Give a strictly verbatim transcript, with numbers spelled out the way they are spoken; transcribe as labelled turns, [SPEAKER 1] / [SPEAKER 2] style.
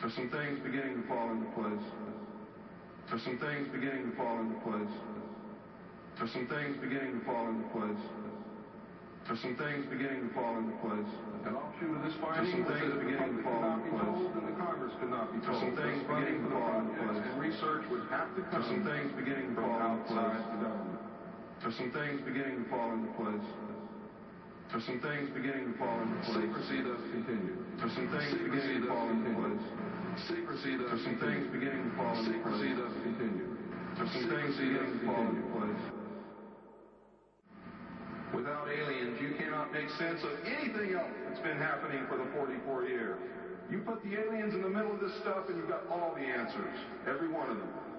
[SPEAKER 1] For some things beginning to fall into place. For some things beginning to fall into place. For some things beginning to fall into place. For some things beginning to fall into place.
[SPEAKER 2] An offshoot of this finding
[SPEAKER 1] was that the public could not be told
[SPEAKER 2] and the Congress could not be told.
[SPEAKER 1] For some things beginning to fall into place.
[SPEAKER 2] And research would have to come
[SPEAKER 1] For some things beginning to fall into
[SPEAKER 2] outside
[SPEAKER 1] place.
[SPEAKER 2] the government.
[SPEAKER 1] For some things beginning to fall into place. For some things beginning to fall into place.
[SPEAKER 2] Secrecy thus continued.
[SPEAKER 1] For some things beginning to fall into place.
[SPEAKER 2] Secrecy thus
[SPEAKER 1] For some things beginning to fall into place.
[SPEAKER 2] Secrecy thus continued.
[SPEAKER 1] For some things beginning to fall into place.
[SPEAKER 2] Without aliens, you cannot make sense of anything else that's been happening for the forty-four years. You put the aliens in the middle of this stuff and you've got all the answers. Every one of them.